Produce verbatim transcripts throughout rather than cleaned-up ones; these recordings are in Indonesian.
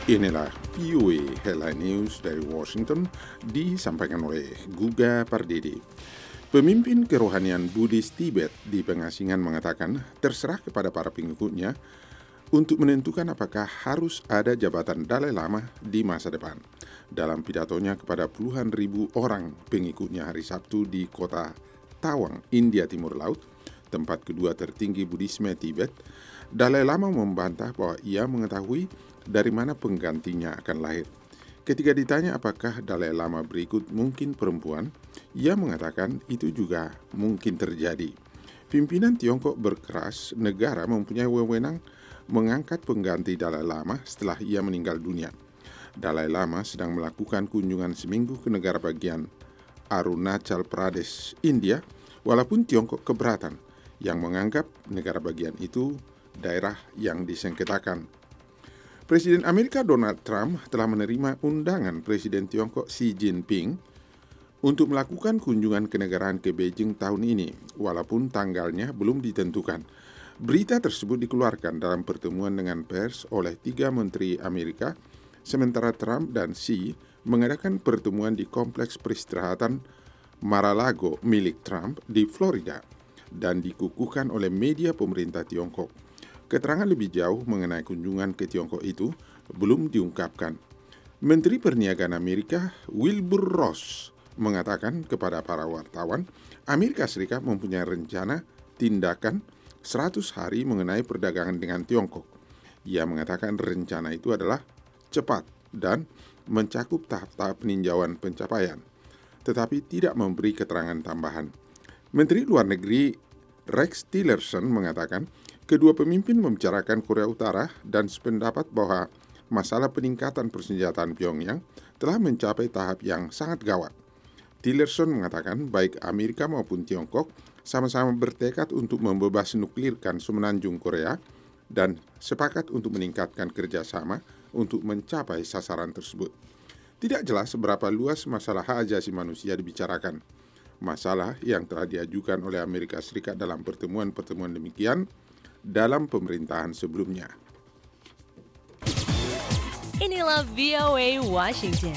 Inilah V O A Headline News dari Washington disampaikan oleh Guga Pardede. Pemimpin kerohanian Buddhis Tibet di pengasingan mengatakan terserah kepada para pengikutnya untuk menentukan apakah harus ada jabatan Dalai Lama di masa depan. Dalam pidatonya kepada puluhan ribu orang pengikutnya hari Sabtu di kota Tawang, India Timur Laut, tempat kedua tertinggi Buddhisme Tibet, Dalai Lama membantah bahwa ia mengetahui dari mana penggantinya akan lahir. Ketika ditanya apakah Dalai Lama berikut mungkin perempuan, ia mengatakan itu juga mungkin terjadi. Pimpinan Tiongkok berkeras negara mempunyai wewenang mengangkat pengganti Dalai Lama setelah ia meninggal dunia. Dalai Lama sedang melakukan kunjungan seminggu ke negara bagian Arunachal Pradesh, India, walaupun Tiongkok keberatan yang menganggap negara bagian itu daerah yang disengketakan. Presiden Amerika Donald Trump telah menerima undangan Presiden Tiongkok Xi Jinping untuk melakukan kunjungan kenegaraan ke Beijing tahun ini, walaupun tanggalnya belum ditentukan. Berita tersebut dikeluarkan dalam pertemuan dengan pers oleh tiga menteri Amerika, sementara Trump dan Xi mengadakan pertemuan di kompleks peristirahatan Mar-a-Lago milik Trump di Florida dan dikukuhkan oleh media pemerintah Tiongkok. Keterangan lebih jauh mengenai kunjungan ke Tiongkok itu belum diungkapkan. Menteri Perniagaan Amerika Wilbur Ross mengatakan kepada para wartawan, Amerika Serikat mempunyai rencana tindakan seratus hari mengenai perdagangan dengan Tiongkok. Ia mengatakan rencana itu adalah cepat dan mencakup tahap-tahap peninjauan pencapaian, tetapi tidak memberi keterangan tambahan. Menteri Luar Negeri Rex Tillerson mengatakan kedua pemimpin membicarakan Korea Utara dan sependapat bahwa masalah peningkatan persenjataan Pyongyang telah mencapai tahap yang sangat gawat. Tillerson mengatakan baik Amerika maupun Tiongkok sama-sama bertekad untuk membebas nuklirkan semenanjung Korea dan sepakat untuk meningkatkan kerjasama untuk mencapai sasaran tersebut. Tidak jelas seberapa luas masalah hak asasi manusia dibicarakan. Masalah yang telah diajukan oleh Amerika Serikat dalam pertemuan-pertemuan demikian dalam pemerintahan sebelumnya. Inilah V O A Washington.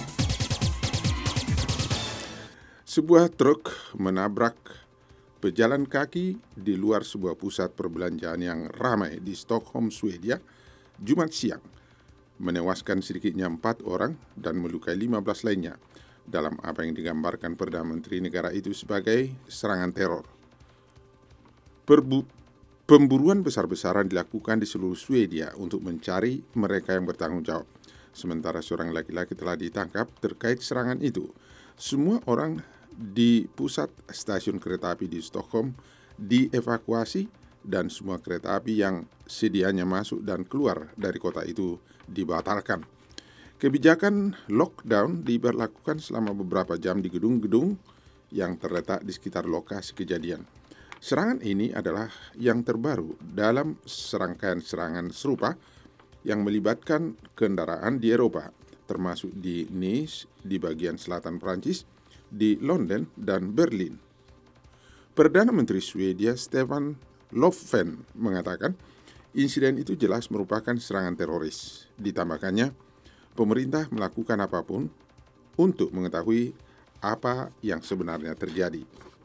Sebuah truk menabrak pejalan kaki di luar sebuah pusat perbelanjaan yang ramai di Stockholm, Swedia, Jumat siang, menewaskan sedikitnya empat orang dan melukai lima belas lainnya dalam apa yang digambarkan Perdana Menteri negara itu sebagai serangan teror. Perbu- pemburuan besar-besaran dilakukan di seluruh Swedia untuk mencari mereka yang bertanggung jawab. Sementara seorang laki-laki telah ditangkap terkait serangan itu. Semua orang di pusat stasiun kereta api di Stockholm dievakuasi dan semua kereta api yang sedianya masuk dan keluar dari kota itu dibatalkan. Kebijakan lockdown diberlakukan selama beberapa jam di gedung-gedung yang terletak di sekitar lokasi kejadian. Serangan ini adalah yang terbaru dalam serangkaian serangan serupa yang melibatkan kendaraan di Eropa, termasuk di Nice, di bagian selatan Prancis, di London, dan Berlin. Perdana Menteri Swedia Stefan Löfven mengatakan insiden itu jelas merupakan serangan teroris. Ditambahkannya, pemerintah melakukan apapun untuk mengetahui apa yang sebenarnya terjadi.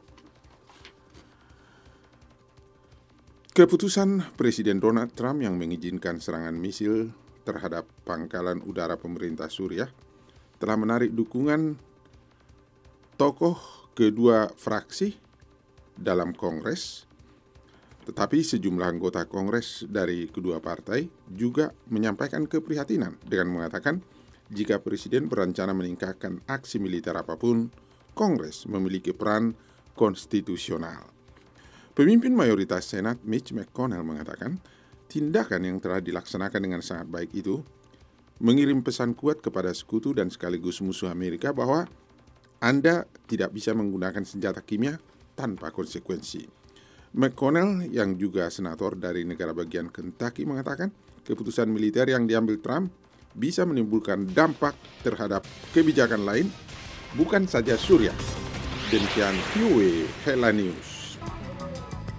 Keputusan Presiden Donald Trump yang mengizinkan serangan misil terhadap pangkalan udara pemerintah Suriah telah menarik dukungan tokoh kedua fraksi dalam Kongres, tetapi sejumlah anggota Kongres dari kedua partai juga menyampaikan keprihatinan dengan mengatakan jika Presiden berencana meningkatkan aksi militer apapun, Kongres memiliki peran konstitusional. Pemimpin mayoritas Senat Mitch McConnell mengatakan tindakan yang telah dilaksanakan dengan sangat baik itu mengirim pesan kuat kepada sekutu dan sekaligus musuh Amerika bahwa Anda tidak bisa menggunakan senjata kimia tanpa konsekuensi. McConnell yang juga senator dari negara bagian Kentucky mengatakan keputusan militer yang diambil Trump bisa menimbulkan dampak terhadap kebijakan lain, bukan saja Suriah. Demikian V O A Headline News.